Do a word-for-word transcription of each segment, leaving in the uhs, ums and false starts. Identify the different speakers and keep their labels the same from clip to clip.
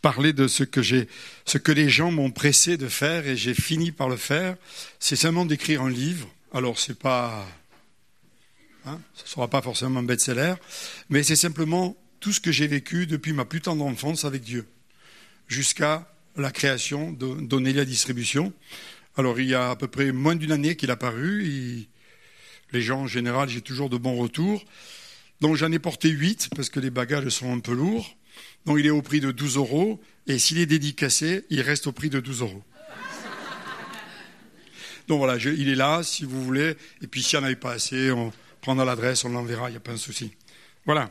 Speaker 1: parler de ce que j'ai, ce que les gens m'ont pressé de faire et j'ai fini par le faire. C'est seulement d'écrire un livre. Alors c'est pas, hein, ça sera pas forcément un best-seller, mais c'est simplement tout ce que j'ai vécu depuis ma plus tendre enfance avec Dieu, jusqu'à la création d'Onelia Distribution. Alors il y a à peu près moins d'une année qu'il a paru. Il, les gens en général, j'ai toujours de bons retours. Donc j'en ai porté huit parce que les bagages sont un peu lourds. Donc il est au prix de douze euros et s'il est dédicacé, il reste au prix de douze euros. Donc voilà, je, il est là si vous voulez. Et puis s'il n'y en avait pas assez, on prendra l'adresse, on l'enverra, il n'y a pas de souci. Voilà.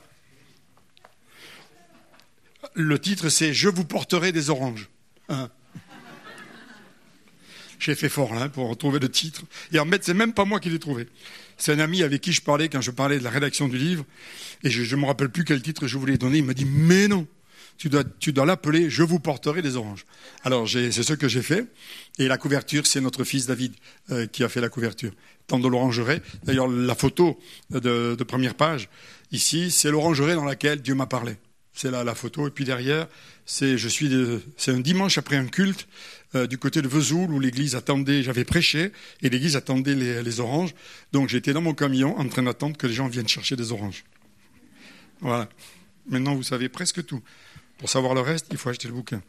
Speaker 1: Le titre c'est « Je vous porterai des oranges hein ». J'ai fait fort là, pour retrouver le titre. Et en fait, c'est même pas moi qui l'ai trouvé. C'est un ami avec qui je parlais quand je parlais de la rédaction du livre. Et je ne me rappelle plus quel titre je voulais donner. Il m'a dit, mais non, tu dois, tu dois l'appeler « Je vous porterai des oranges ». Alors, j'ai, c'est ce que j'ai fait. Et la couverture, c'est notre fils David euh, qui a fait la couverture. Temps de l'orangerie. D'ailleurs, la photo de, de première page, ici, c'est l'orangerie dans laquelle Dieu m'a parlé. C'est là la photo. Et puis derrière, c'est, je suis de, c'est un dimanche après un culte euh, du côté de Vesoul où l'église attendait, j'avais prêché et l'église attendait les, les oranges. Donc j'étais dans mon camion en train d'attendre que les gens viennent chercher des oranges. Voilà. Maintenant, vous savez presque tout. Pour savoir le reste, il faut acheter le bouquin.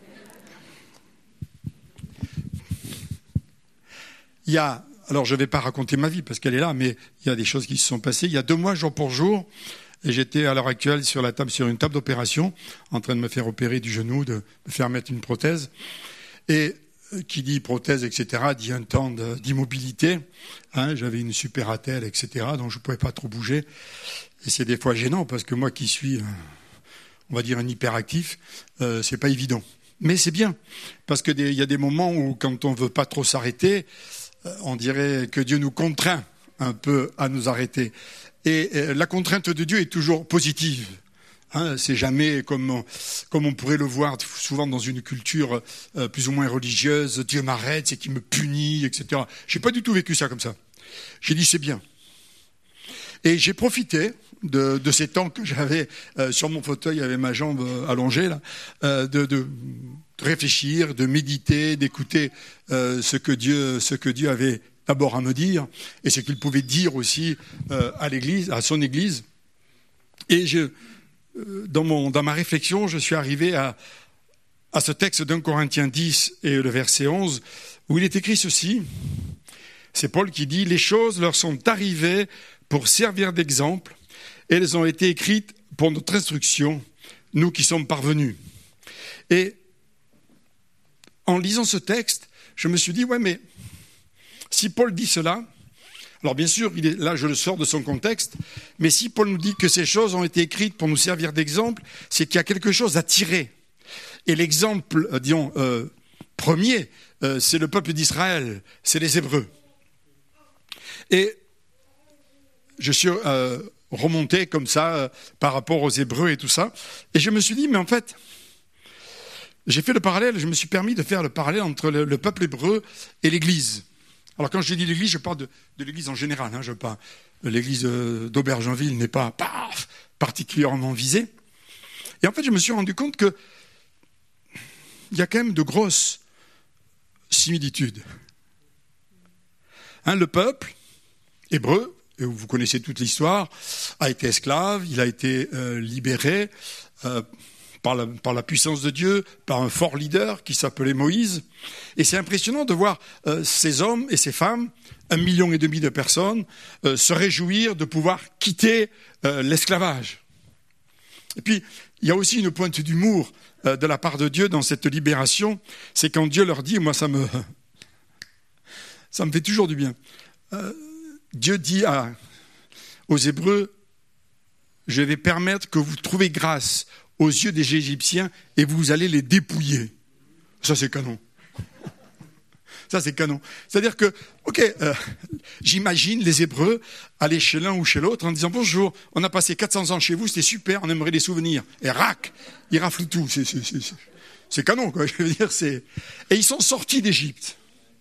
Speaker 1: Il y a, alors je ne vais pas raconter ma vie parce qu'elle est là, mais il y a des choses qui se sont passées. Il y a deux mois, jour pour jour, et j'étais à l'heure actuelle sur la table, sur une table d'opération, en train de me faire opérer du genou, de me faire mettre une prothèse. Et qui dit prothèse, et cetera, dit un temps de, d'immobilité. Hein, j'avais une super attelle, et cetera, donc je ne pouvais pas trop bouger. Et c'est des fois gênant, parce que moi qui suis, on va dire, un hyperactif, euh, c'est pas évident. Mais c'est bien, parce qu'il y a des moments où, quand on ne veut pas trop s'arrêter, euh, on dirait que Dieu nous contraint un peu à nous arrêter. Et la contrainte de Dieu est toujours positive. Hein, c'est jamais comme on, comme on pourrait le voir souvent dans une culture euh, plus ou moins religieuse. Dieu m'arrête, c'est qu'il me punit, et cetera. J'ai pas du tout vécu ça comme ça. J'ai dit c'est bien. Et j'ai profité de, de ces temps que j'avais euh, sur mon fauteuil avec ma jambe allongée là, euh, de, de, de réfléchir, de méditer, d'écouter euh, ce que Dieu, ce que Dieu avait d'abord à me dire, et ce qu'il pouvait dire aussi euh, à l'église, à son église. Et je, euh, dans, mon, dans ma réflexion, je suis arrivé à, à ce texte d'un Corinthiens dix et le verset onze, où il est écrit ceci. C'est Paul qui dit « Les choses leur sont arrivées pour servir d'exemple, et elles ont été écrites pour notre instruction, nous qui sommes parvenus. » Et en lisant ce texte, je me suis dit « Ouais, mais si Paul dit cela, alors bien sûr, il est, là je le sors de son contexte, mais si Paul nous dit que ces choses ont été écrites pour nous servir d'exemple, c'est qu'il y a quelque chose à tirer. Et l'exemple, euh, disons, euh, premier, euh, c'est le peuple d'Israël, c'est les Hébreux. Et je suis euh, remonté comme ça euh, par rapport aux Hébreux et tout ça, et je me suis dit, mais en fait, j'ai fait le parallèle, je me suis permis de faire le parallèle entre le, le peuple hébreu et l'Église. Alors quand je dis l'église, je parle de, de l'église en général. Hein, je parle, l'église d'Aubergenville n'est pas paf, particulièrement visée. Et en fait, je me suis rendu compte que il y a quand même de grosses similitudes. Hein, le peuple hébreu, et vous connaissez toute l'histoire, a été esclave, il a été euh, libéré euh, Par la, par la puissance de Dieu, par un fort leader qui s'appelait Moïse. Et c'est impressionnant de voir euh, ces hommes et ces femmes, un million et demi de personnes, euh, se réjouir de pouvoir quitter euh, l'esclavage. Et puis, il y a aussi une pointe d'humour euh, de la part de Dieu dans cette libération, c'est quand Dieu leur dit, moi ça me, ça me fait toujours du bien, euh, Dieu dit à, aux Hébreux, je vais permettre que vous trouviez grâce aux yeux des Égyptiens, et vous allez les dépouiller. Ça, c'est canon. Ça, c'est canon. C'est-à-dire que, ok, euh, j'imagine les Hébreux aller chez l'un ou chez l'autre en disant « Bonjour, on a passé quatre cents ans chez vous, c'était super, on aimerait des souvenirs. » Et rac, ils raflent tout. C'est, c'est, c'est, c'est canon, quoi. Je veux dire, c'est... Et ils sont sortis d'Égypte.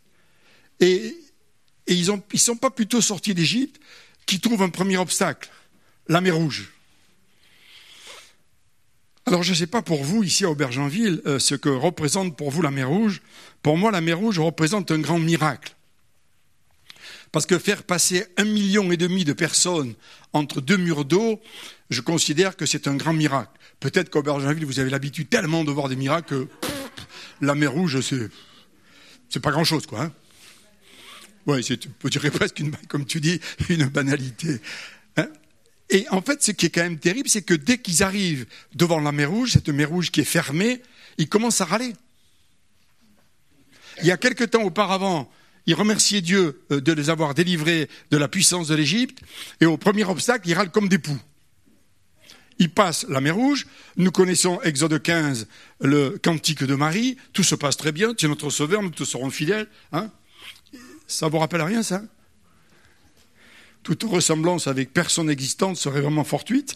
Speaker 1: Et, et ils ne ils sont pas plutôt sortis d'Égypte qu'ils trouvent un premier obstacle, la mer Rouge. Alors je ne sais pas pour vous, ici à Aubergenville, euh, ce que représente pour vous la mer Rouge. Pour moi, la mer Rouge représente un grand miracle. Parce que faire passer un million et demi de personnes entre deux murs d'eau, je considère que c'est un grand miracle. Peut-être qu'à Aubergenville, vous avez l'habitude tellement de voir des miracles que pff, la mer Rouge, c'est, c'est pas grand-chose, quoi. Hein. Oui, c'est, je dirais presque, une, comme tu dis, une banalité. Hein. Et en fait, ce qui est quand même terrible, c'est que dès qu'ils arrivent devant la mer Rouge, cette mer Rouge qui est fermée, ils commencent à râler. Il y a quelque temps auparavant, ils remerciaient Dieu de les avoir délivrés de la puissance de l'Égypte, et au premier obstacle, ils râlent comme des poux. Ils passent la mer Rouge, nous connaissons Exode quinze, le cantique de Marie, tout se passe très bien, tu es notre sauveur, nous te serons fidèles. Hein, ça vous rappelle rien, ça? Toute ressemblance avec personne existante serait vraiment fortuite.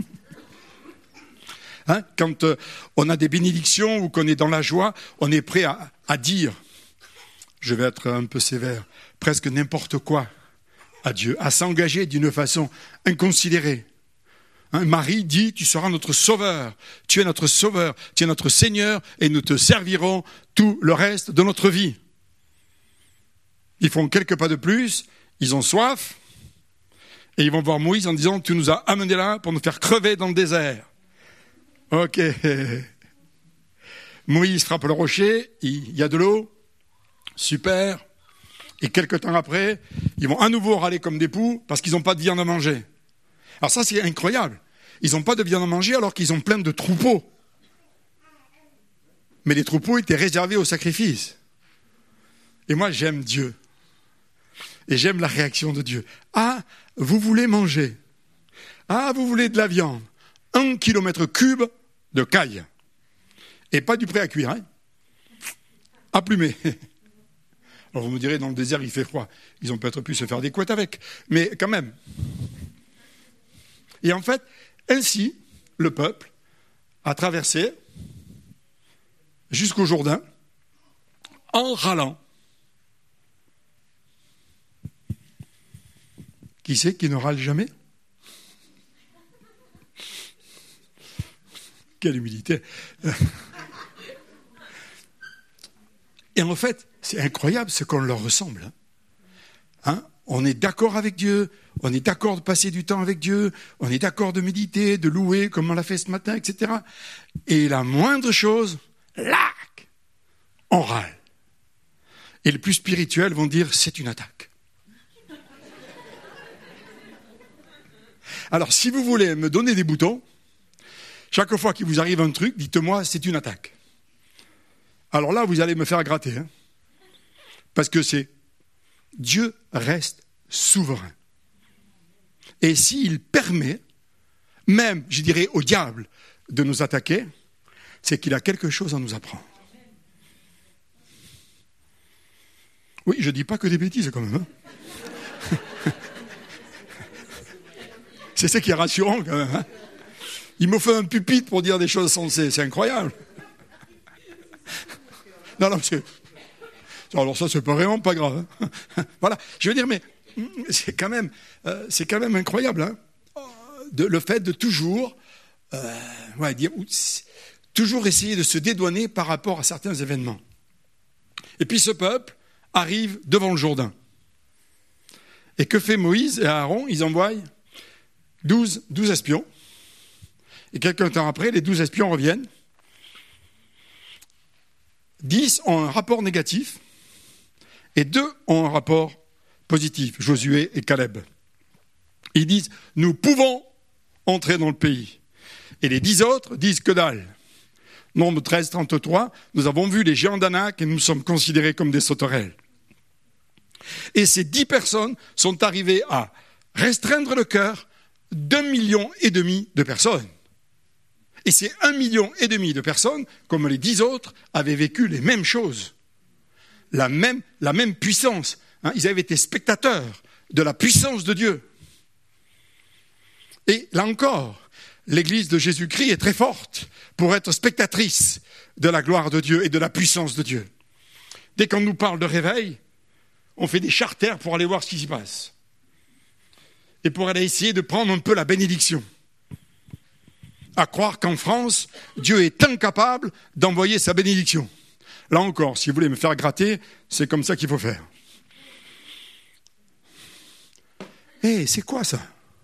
Speaker 1: Hein, quand euh, on a des bénédictions ou qu'on est dans la joie, on est prêt à, à dire, je vais être un peu sévère, presque n'importe quoi à Dieu, à s'engager d'une façon inconsidérée. Hein, Marie dit, tu seras notre sauveur, tu es notre sauveur, tu es notre Seigneur et nous te servirons tout le reste de notre vie. Ils font quelques pas de plus, ils ont soif et ils vont voir Moïse en disant, tu nous as amenés là pour nous faire crever dans le désert. Ok. Moïse frappe le rocher, il y a de l'eau, super. Et quelques temps après, ils vont à nouveau râler comme des poux parce qu'ils n'ont pas de viande à manger. Alors ça, c'est incroyable. Ils n'ont pas de viande à manger alors qu'ils ont plein de troupeaux. Mais les troupeaux étaient réservés au sacrifice. Et moi, j'aime Dieu. Et j'aime la réaction de Dieu. Ah, vous voulez manger. Ah, vous voulez de la viande. Un kilomètre cube de caille. Et pas du prêt à cuire, hein. À plumer. Alors vous me direz, dans le désert, il fait froid. Ils ont peut-être pu se faire des couettes avec. Mais quand même. Et en fait, ainsi, le peuple a traversé jusqu'au Jourdain en râlant. Qui c'est qui ne râle jamais? Quelle humilité. Et en fait, c'est incroyable ce qu'on leur ressemble. Hein. Hein? On est d'accord avec Dieu, on est d'accord de passer du temps avec Dieu, on est d'accord de méditer, de louer, comme on l'a fait ce matin, et cetera. Et la moindre chose, lac, on râle. Et les plus spirituels vont dire, c'est une attaque. Alors, si vous voulez me donner des boutons, chaque fois qu'il vous arrive un truc, dites-moi, c'est une attaque. Alors là, vous allez me faire gratter. Hein, parce que c'est Dieu reste souverain. Et s'il permet, même, je dirais, au diable de nous attaquer, c'est qu'il a quelque chose à nous apprendre. Oui, je ne dis pas que des bêtises quand même. Hein. C'est ça qui est rassurant quand même. Hein. Il me fait un pupitre pour dire des choses sensées, c'est incroyable. Non, non, c'est... Alors ça, c'est pas vraiment pas grave. Hein. Voilà, je veux dire, mais c'est quand même, euh, c'est quand même incroyable, hein, de, le fait de toujours, euh, ouais, dire, toujours essayer de se dédouaner par rapport à certains événements. Et puis ce peuple arrive devant le Jourdain. Et que fait Moïse et Aaron? Ils envoient douze, douze espions. Et quelques temps après, les douze espions reviennent. Dix ont un rapport négatif et deux ont un rapport positif, Josué et Caleb. Ils disent, nous pouvons entrer dans le pays. Et les dix autres disent que dalle. Nombre treize, trente-trois, nous avons vu les géants d'Anak et nous sommes considérés comme des sauterelles. Et ces dix personnes sont arrivées à restreindre le cœur d'un million et demi de personnes. Et ces un million et demi de personnes, comme les dix autres, avaient vécu les mêmes choses. La même, la même puissance. Hein, ils avaient été spectateurs de la puissance de Dieu. Et là encore, l'Église de Jésus-Christ est très forte pour être spectatrice de la gloire de Dieu et de la puissance de Dieu. Dès qu'on nous parle de réveil, on fait des charters pour aller voir ce qui s'y passe. Et pour aller essayer de prendre un peu la bénédiction. à croire qu'en France, Dieu est incapable d'envoyer sa bénédiction. Là encore, si vous voulez me faire gratter, c'est comme ça qu'il faut faire. Eh, c'est quoi ça?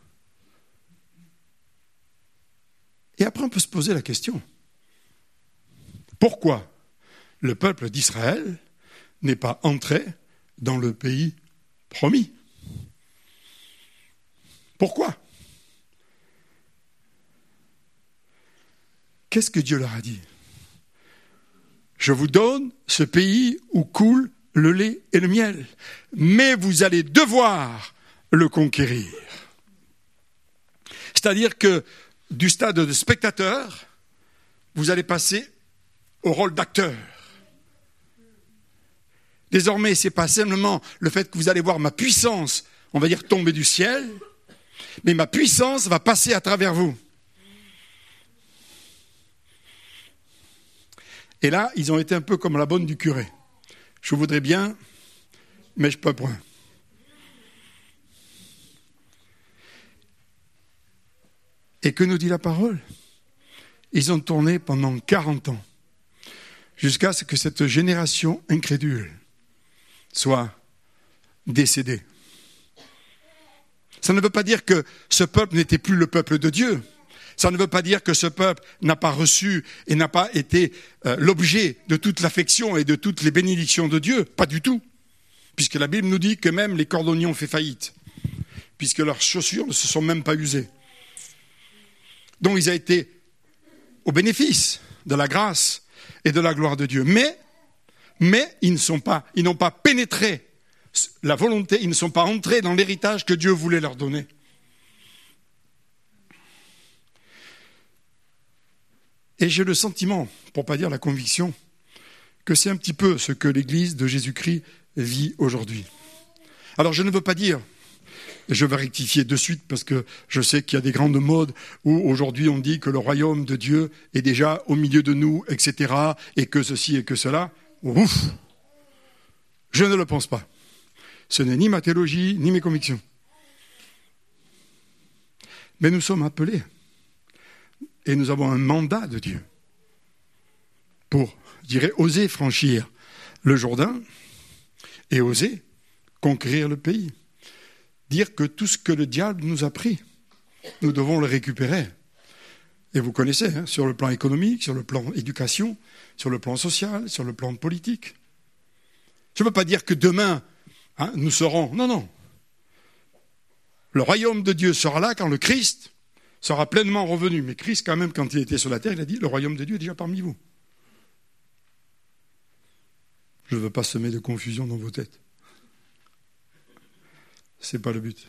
Speaker 1: Et après, on peut se poser la question. Pourquoi le peuple d'Israël n'est pas entré dans le pays promis? Pourquoi? Qu'est-ce que Dieu leur a dit? Je vous donne ce pays où coule le lait et le miel, mais vous allez devoir le conquérir. C'est-à-dire que du stade de spectateur, vous allez passer au rôle d'acteur. Désormais, ce n'est pas simplement le fait que vous allez voir ma puissance, on va dire tomber du ciel, mais ma puissance va passer à travers vous. Et là, ils ont été un peu comme la bonne du curé. Je voudrais bien, mais je ne peux point. Et que nous dit la parole? Ils ont tourné pendant quarante ans, jusqu'à ce que cette génération incrédule soit décédée. Ça ne veut pas dire que ce peuple n'était plus le peuple de Dieu. Ça ne veut pas dire que ce peuple n'a pas reçu et n'a pas été euh, l'objet de toute l'affection et de toutes les bénédictions de Dieu. Pas du tout. Puisque la Bible nous dit que même les cordonniers ont fait faillite. Puisque leurs chaussures ne se sont même pas usées. Donc ils ont été au bénéfice de la grâce et de la gloire de Dieu. Mais, mais ils ne sont pas, ils n'ont pas pénétré la volonté, ils ne sont pas entrés dans l'héritage que Dieu voulait leur donner. Et j'ai le sentiment, pour ne pas dire la conviction, que c'est un petit peu ce que l'Église de Jésus-Christ vit aujourd'hui. Alors je ne veux pas dire, je vais rectifier de suite parce que je sais qu'il y a des grandes modes où aujourd'hui on dit que le royaume de Dieu est déjà au milieu de nous, et cetera, et que ceci et que cela. Ouf, je ne le pense pas. Ce n'est ni ma théologie, ni mes convictions. Mais nous sommes appelés. Et nous avons un mandat de Dieu pour, je dirais, oser franchir le Jourdain et oser conquérir le pays. Dire que tout ce que le diable nous a pris, nous devons le récupérer. Et vous connaissez, hein, sur le plan économique, sur le plan éducation, sur le plan social, sur le plan politique. Je ne veux pas dire que demain, hein, nous serons... Non, non. Le royaume de Dieu sera là quand le Christ sera pleinement revenu. Mais Christ, quand même, quand il était sur la terre, il a dit, le royaume de Dieu est déjà parmi vous. Je ne veux pas semer de confusion dans vos têtes. Ce n'est pas le but.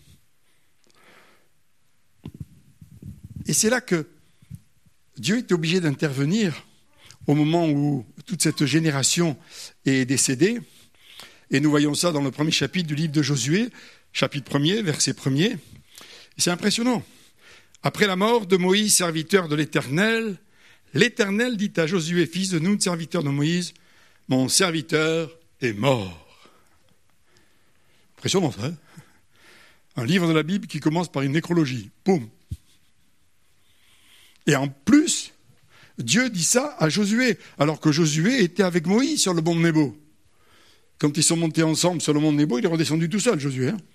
Speaker 1: Et c'est là que Dieu est obligé d'intervenir au moment où toute cette génération est décédée. Et nous voyons ça dans le premier chapitre du livre de Josué, chapitre premier, verset premier. Et c'est impressionnant. Après la mort de Moïse, serviteur de l'Éternel, l'Éternel dit à Josué, fils de Nun, serviteur de Moïse, « Mon serviteur est mort. » Impressionnant ça, hein? Un livre de la Bible qui commence par une nécrologie. Boum. Et en plus, Dieu dit ça à Josué, alors que Josué était avec Moïse sur le mont Nebo. Quand ils sont montés ensemble sur le mont Nebo, il est redescendu tout seul, Josué. Hein?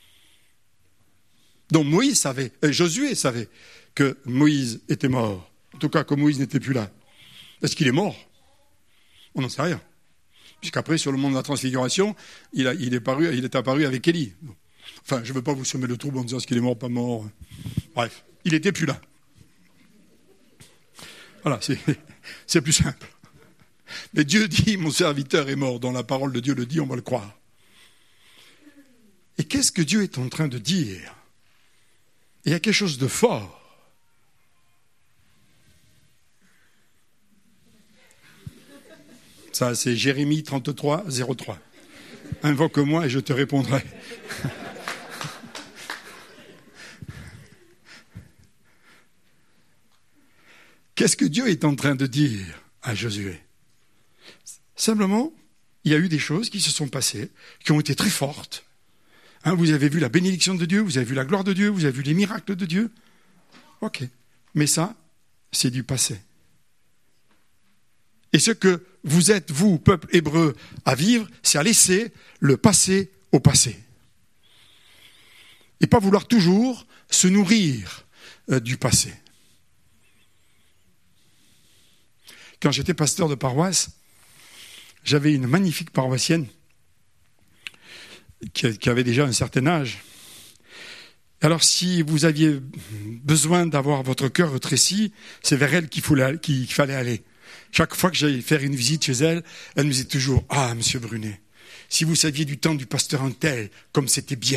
Speaker 1: Donc Moïse savait, et Josué savait que Moïse était mort. En tout cas, que Moïse n'était plus là. Est-ce qu'il est mort? On n'en sait rien. Puisqu'après, sur le mont de la Transfiguration, il, a, il, est, paru, il est apparu avec Élie. Enfin, je ne veux pas vous semer le trouble en disant est-ce qu'il est mort, pas mort. Bref, il n'était plus là. Voilà, c'est, c'est plus simple. Mais Dieu dit, mon serviteur est mort. Dans la parole de Dieu le dit, on va le croire. Et qu'est-ce que Dieu est en train de dire? Il y a quelque chose de fort. Ça, c'est Jérémie trente-trois, zéro trois. Invoque-moi et je te répondrai. Qu'est-ce que Dieu est en train de dire à Josué? Simplement, il y a eu des choses qui se sont passées, qui ont été très fortes. Hein, vous avez vu la bénédiction de Dieu, vous avez vu la gloire de Dieu, vous avez vu les miracles de Dieu. Ok. Mais ça, c'est du passé. Et ce que vous êtes, vous, peuple hébreu, à vivre, c'est à laisser le passé au passé. Et pas vouloir toujours se nourrir euh, du passé. Quand j'étais pasteur de paroisse, j'avais une magnifique paroissienne qui, qui avait déjà un certain âge. Alors si vous aviez besoin d'avoir votre cœur rétréci, c'est vers elle qu'il fallait, qu'il fallait aller. Chaque fois que j'allais faire une visite chez elle, elle me disait toujours « Ah, monsieur Brunet, si vous saviez du temps du pasteur Untel, comme c'était bien ».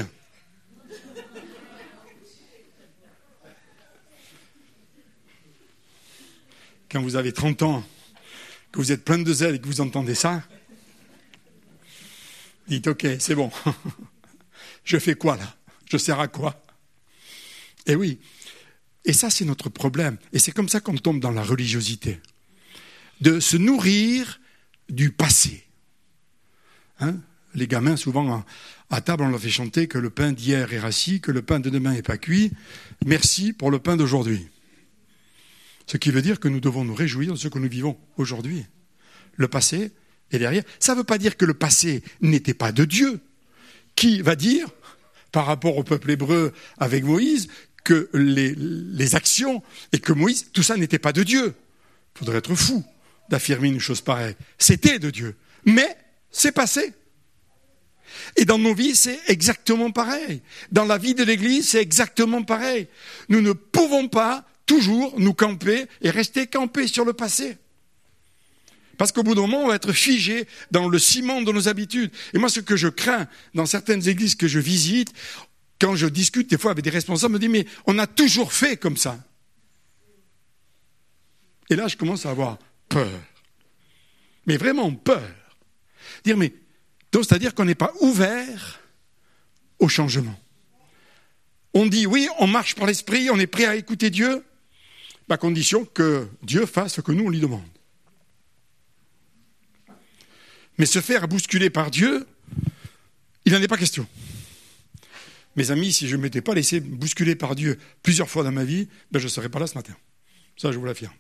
Speaker 1: Quand vous avez trente ans, que vous êtes plein de zèle et que vous entendez ça, dites « Ok, c'est bon, je fais quoi là? Je sers à quoi ?» Et oui, et ça c'est notre problème. Et c'est comme ça qu'on tombe dans la religiosité. De se nourrir du passé. Hein? Les gamins, souvent, à table, on leur fait chanter que le pain d'hier est rassis, que le pain de demain n'est pas cuit. Merci pour le pain d'aujourd'hui. Ce qui veut dire que nous devons nous réjouir de ce que nous vivons aujourd'hui. Le passé est derrière. Ça ne veut pas dire que le passé n'était pas de Dieu. Qui va dire, par rapport au peuple hébreu avec Moïse, que les, les actions et que Moïse, tout ça n'était pas de Dieu. Il faudrait être fou d'affirmer une chose pareille. C'était de Dieu. Mais c'est passé. Et dans nos vies, c'est exactement pareil. Dans la vie de l'Église, c'est exactement pareil. Nous ne pouvons pas toujours nous camper et rester campés sur le passé. Parce qu'au bout d'un moment, on va être figé dans le ciment de nos habitudes. Et moi, ce que je crains dans certaines églises que je visite, quand je discute des fois avec des responsables, me disent « mais on a toujours fait comme ça ». Et là, je commence à avoir peur. Mais vraiment peur. Dire, mais, donc, c'est-à-dire qu'on n'est pas ouvert au changement. On dit, oui, on marche par l'esprit, on est prêt à écouter Dieu, à condition que Dieu fasse ce que nous, on lui demande. Mais se faire bousculer par Dieu, il n'en est pas question. Mes amis, si je ne m'étais pas laissé bousculer par Dieu plusieurs fois dans ma vie, ben je ne serais pas là ce matin. Ça, je vous l'affirme.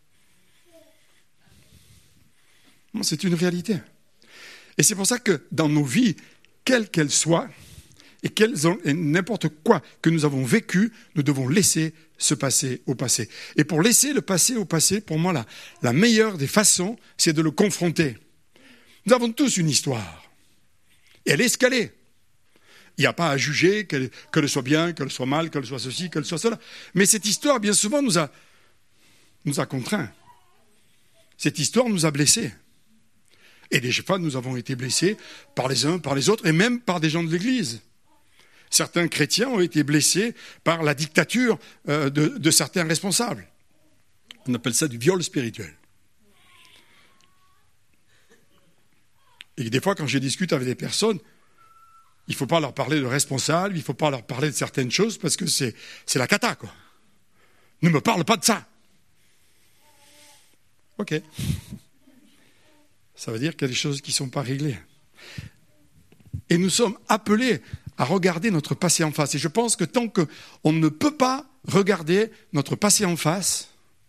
Speaker 1: C'est une réalité. Et c'est pour ça que dans nos vies, quelles qu'elles soient, et, quelles ont, et n'importe quoi que nous avons vécu, nous devons laisser ce passé au passé. Et pour laisser le passé au passé, pour moi, la, la meilleure des façons, c'est de le confronter. Nous avons tous une histoire. Et elle est escalée. Il n'y a pas à juger qu'elle, qu'elle soit bien, qu'elle soit mal, qu'elle soit ceci, qu'elle soit cela. Mais cette histoire, bien souvent, nous a, nous a contraints. Cette histoire nous a blessés. Et des fois, nous avons été blessés par les uns, par les autres, et même par des gens de l'Église. Certains chrétiens ont été blessés par la dictature euh, de, de certains responsables. On appelle ça du viol spirituel. Et des fois, quand je discute avec des personnes, il ne faut pas leur parler de responsables, il ne faut pas leur parler de certaines choses, parce que c'est, c'est la cata, quoi. Ne me parle pas de ça. Ok. Ça veut dire qu'il y a des choses qui ne sont pas réglées. Et nous sommes appelés à regarder notre passé en face. Et je pense que tant qu'on ne peut pas regarder notre passé en face,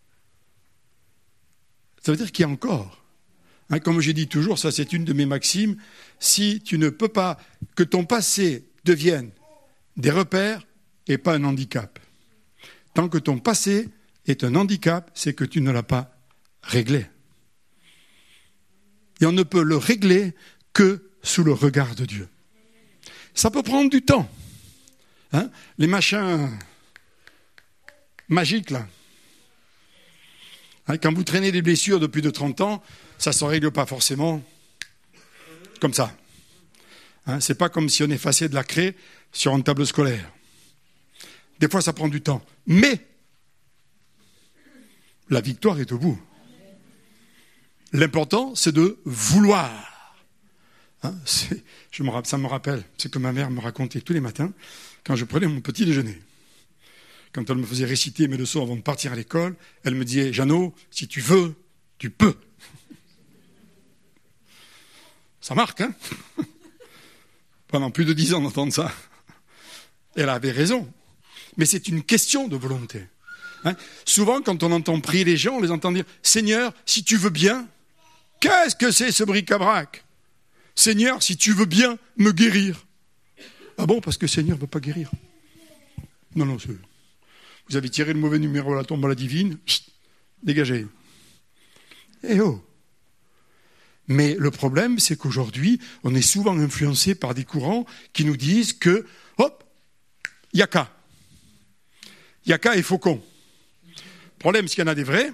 Speaker 1: ça veut dire qu'il y a encore. Hein, comme j'ai dit toujours, ça c'est une de mes maximes, si tu ne peux pas que ton passé devienne des repères et pas un handicap. Tant que ton passé est un handicap, c'est que tu ne l'as pas réglé. Et on ne peut le régler que sous le regard de Dieu. Ça peut prendre du temps. Hein, les machins magiques, là. Hein, quand vous traînez des blessures depuis de trente ans, ça ne se règle pas forcément comme ça. Hein, ce n'est pas comme si on effaçait de la craie sur une table scolaire. Des fois, ça prend du temps. Mais la victoire est au bout. L'important, c'est de vouloir. Hein, c'est, je me, ça me rappelle ce que ma mère me racontait tous les matins quand je prenais mon petit déjeuner. Quand elle me faisait réciter mes leçons avant de partir à l'école, elle me disait « Jeannot, si tu veux, tu peux ». Ça marque, hein? Pendant plus de dix ans d'entendre ça. Elle avait raison. Mais c'est une question de volonté. Hein? Souvent, quand on entend prier les gens, on les entend dire « Seigneur, si tu veux bien, qu'est-ce que c'est ce bric-à-brac ? Seigneur, si tu veux bien me guérir. » Ah bon, parce que Seigneur ne veut pas guérir. Non, non, c'est... Vous avez tiré le mauvais numéro à la tombe à la divine, chut, dégagez. Eh oh! Mais le problème, c'est qu'aujourd'hui, on est souvent influencé par des courants qui nous disent que, hop, yaka. Yaka et faucon. Le problème, c'est qu'il y en a des vrais.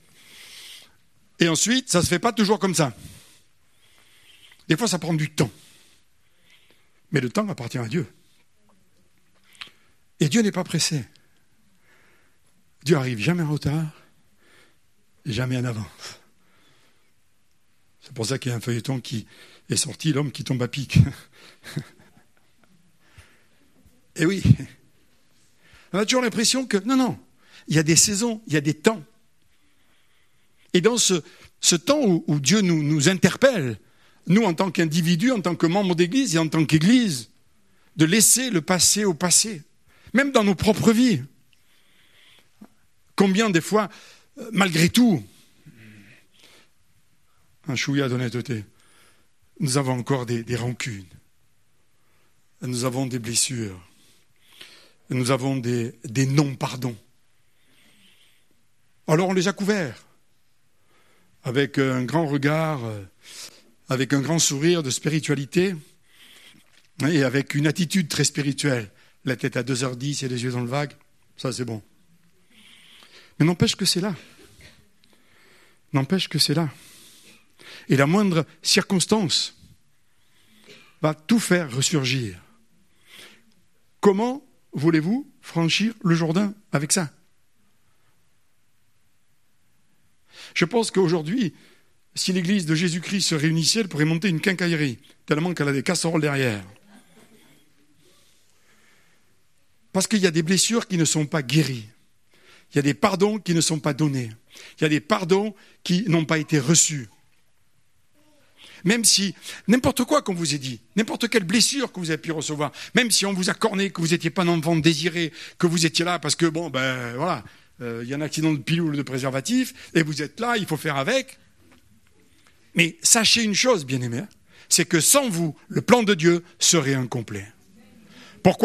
Speaker 1: Et ensuite, ça ne se fait pas toujours comme ça. Des fois, ça prend du temps. Mais le temps appartient à Dieu. Et Dieu n'est pas pressé. Dieu arrive jamais en retard, jamais en avance. C'est pour ça qu'il y a un feuilleton qui est sorti, l'homme qui tombe à pic. Et oui, on a toujours l'impression que, non, non, il y a des saisons, il y a des temps. Et dans ce, ce temps où, où Dieu nous, nous interpelle, nous en tant qu'individus, en tant que membres d'église et en tant qu'église, de laisser le passé au passé, même dans nos propres vies. Combien des fois, malgré tout, un chouïa d'honnêteté, nous avons encore des, des rancunes, nous avons des blessures, nous avons des, des non-pardons. Alors on les a couverts, avec un grand regard, avec un grand sourire de spiritualité, et avec une attitude très spirituelle. La tête à deux heures dix et les yeux dans le vague, ça c'est bon. Mais n'empêche que c'est là. N'empêche que c'est là. Et la moindre circonstance va tout faire ressurgir. Comment voulez-vous franchir le Jourdain avec ça ? Je pense qu'aujourd'hui, si l'église de Jésus-Christ se réunissait, elle pourrait monter une quincaillerie, tellement qu'elle a des casseroles derrière. Parce qu'il y a des blessures qui ne sont pas guéries. Il y a des pardons qui ne sont pas donnés. Il y a des pardons qui n'ont pas été reçus. Même si, n'importe quoi qu'on vous ait dit, n'importe quelle blessure que vous avez pu recevoir, même si on vous a corné, que vous n'étiez pas un enfant désiré, que vous étiez là parce que, bon, ben voilà, euh, il y a un accident de pilule ou de préservatif, et vous êtes là, il faut faire avec. Mais sachez une chose, bien-aimés, c'est que sans vous, le plan de Dieu serait incomplet. Pourquoi ?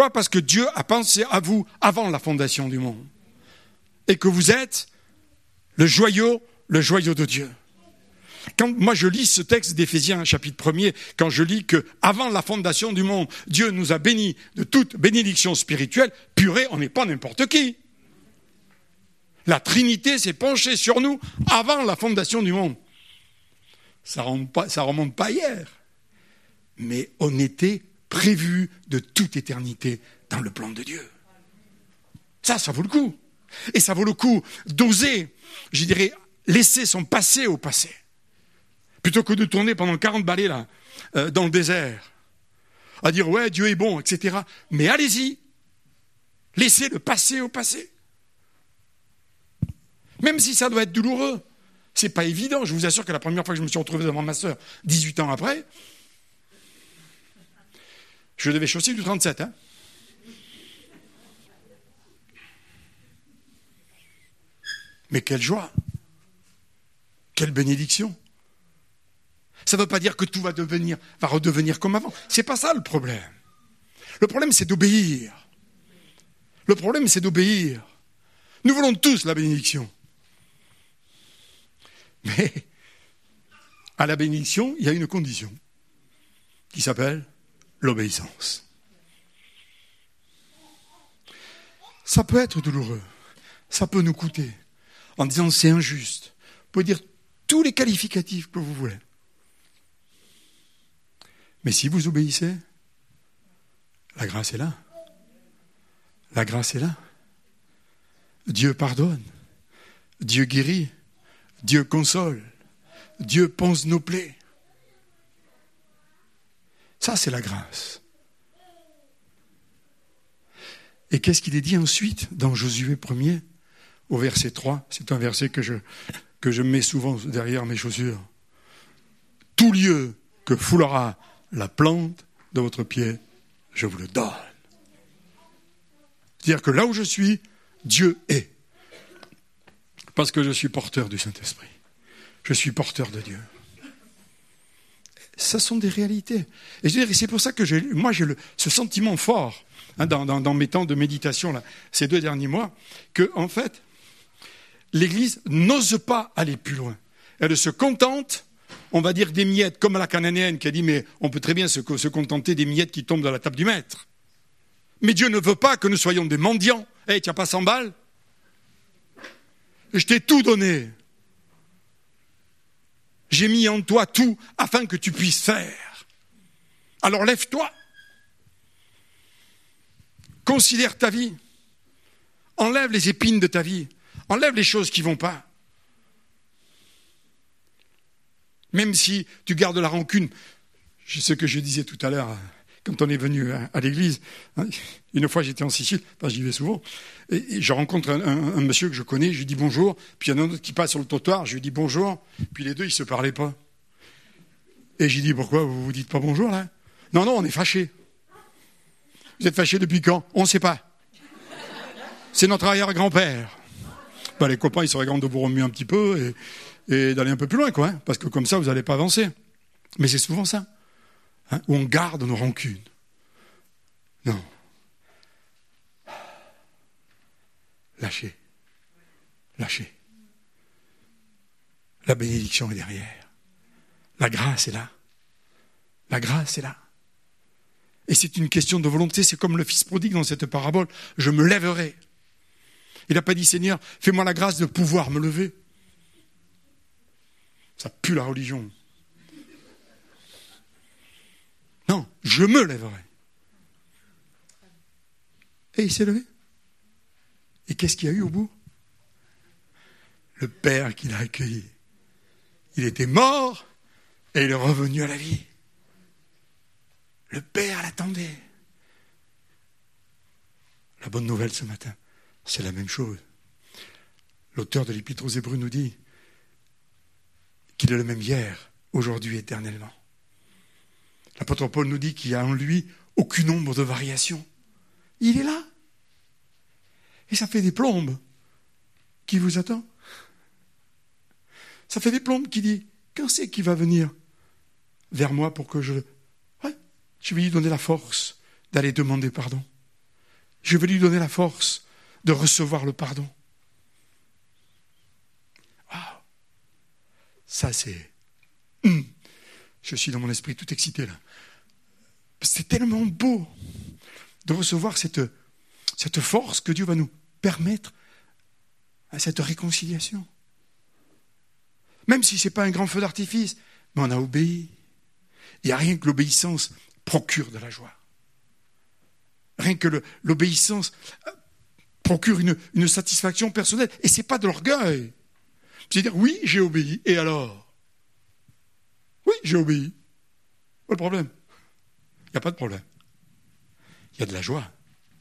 Speaker 1: Parce que Dieu a pensé à vous avant la fondation du monde. Et que vous êtes le joyau, le joyau de Dieu. Quand moi je lis ce texte d'Éphésiens, chapitre premier, quand je lis que avant la fondation du monde, Dieu nous a bénis de toute bénédiction spirituelle, purée, on n'est pas n'importe qui. La Trinité s'est penchée sur nous avant la fondation du monde. Ça remonte pas, ça remonte pas hier. Mais on était prévus de toute éternité dans le plan de Dieu. Ça, ça vaut le coup. Et ça vaut le coup d'oser, je dirais, laisser son passé au passé. Plutôt que de tourner pendant quarante balais là, euh, dans le désert, à dire ouais, Dieu est bon, et cetera. Mais allez-y, laissez le passé au passé. Même si ça doit être douloureux, c'est pas évident. Je vous assure que la première fois que je me suis retrouvé devant ma sœur, dix-huit ans après, je devais chausser du trente-sept. Hein. Mais quelle joie, quelle bénédiction. Ça ne veut pas dire que tout va devenir, va redevenir comme avant. C'est pas ça le problème. Le problème, c'est d'obéir. Le problème, c'est d'obéir. Nous voulons tous la bénédiction. Mais à la bénédiction, il y a une condition qui s'appelle l'obéissance. Ça peut être douloureux. Ça peut nous coûter. En disant c'est injuste. Vous pouvez dire tous les qualificatifs que vous voulez. Mais si vous obéissez, la grâce est là. La grâce est là. Dieu pardonne. Dieu guérit. Dieu console. Dieu pense nos plaies. Ça, c'est la grâce. Et qu'est-ce qu'il est dit ensuite dans Josué premier, au verset trois ? C'est un verset que je, que je mets souvent derrière mes chaussures. Tout lieu que foulera la plante de votre pied, je vous le donne. C'est-à-dire que là où je suis, Dieu est. Parce que je suis porteur du Saint-Esprit. Je suis porteur de Dieu. Ça sont des réalités. Et je veux dire, c'est pour ça que j'ai, moi j'ai le, ce sentiment fort hein, dans, dans, dans mes temps de méditation là, ces deux derniers mois, que en fait, l'Église n'ose pas aller plus loin. Elle se contente, on va dire, des miettes, comme la cananéenne qui a dit, mais on peut très bien se, se contenter des miettes qui tombent dans la table du maître. Mais Dieu ne veut pas que nous soyons des mendiants. Eh, hey, tu n'as pas cent balles? Je t'ai tout donné. J'ai mis en toi tout afin que tu puisses faire. Alors lève-toi. Considère ta vie. Enlève les épines de ta vie. Enlève les choses qui ne vont pas. Même si tu gardes la rancune, c'est ce que je disais tout à l'heure quand on est venu à l'église. Une fois j'étais en Sicile, enfin, j'y vais souvent, et je rencontre un, un, un monsieur que je connais, je lui dis bonjour, puis il y en a un autre qui passe sur le trottoir, je lui dis bonjour, puis les deux ils se parlaient pas. Et j'ai dit pourquoi vous vous dites pas bonjour là? Non, non, on est fâchés. Vous êtes fâchés depuis quand? On ne sait pas. C'est notre arrière-grand-père. Ben, les copains ils se regardent de vous remuer un petit peu et, et d'aller un peu plus loin, quoi, hein, parce que comme ça vous n'allez pas avancer. Mais c'est souvent ça. Hein, où on garde nos rancunes. Non. Lâchez. Lâchez. La bénédiction est derrière. La grâce est là. La grâce est là. Et c'est une question de volonté. C'est comme le fils prodigue dans cette parabole. Je me lèverai. Il n'a pas dit, Seigneur, fais-moi la grâce de pouvoir me lever. Ça pue la religion. Non, je me lèverai. Et il s'est levé. Et qu'est-ce qu'il y a eu au bout? Le Père qui l'a accueilli. Il était mort et il est revenu à la vie. Le Père l'attendait. La bonne nouvelle ce matin, c'est la même chose. L'auteur de l'Épître aux Hébreux nous dit qu'il est le même hier, aujourd'hui, éternellement. L'apôtre Paul nous dit qu'il n'y a en lui aucun nombre de variations. Il est là. Et ça fait des plombes qui vous attend. Ça fait des plombes qui dit, quand c'est qu'il va venir vers moi pour que je... Ouais, je vais lui donner la force d'aller demander pardon. Je vais lui donner la force de recevoir le pardon. Waouh. Ça c'est... Hum. Je suis dans mon esprit tout excité là. C'est tellement beau de recevoir cette, cette force que Dieu va nous permettre à cette réconciliation. Même si ce n'est pas un grand feu d'artifice, mais on a obéi. Il n'y a rien que l'obéissance procure de la joie. Rien que le, l'obéissance procure une, une satisfaction personnelle. Et ce n'est pas de l'orgueil. C'est-à-dire, oui, j'ai obéi, et alors? Oui, j'ai obéi. Pas de problème. Il n'y a pas de problème. Il y a de la joie.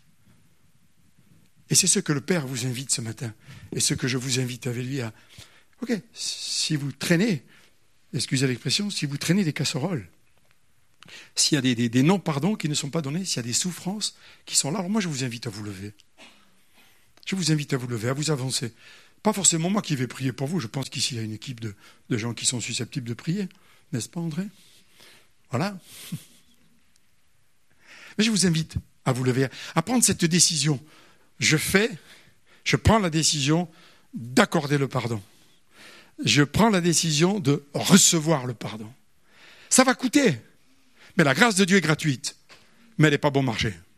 Speaker 1: Et c'est ce que le Père vous invite ce matin. Et ce que je vous invite avec lui à... Ok, si vous traînez, excusez l'expression, si vous traînez des casseroles, s'il y a des, des, des non-pardons qui ne sont pas donnés, s'il y a des souffrances qui sont là, alors moi je vous invite à vous lever. Je vous invite à vous lever, à vous avancer. Pas forcément moi qui vais prier pour vous, je pense qu'ici il y a une équipe de, de gens qui sont susceptibles de prier. N'est-ce pas, André? Voilà. Mais je vous invite à vous lever, à prendre cette décision. Je fais, je prends la décision d'accorder le pardon. Je prends la décision de recevoir le pardon. Ça va coûter, mais la grâce de Dieu est gratuite, mais elle n'est pas bon marché.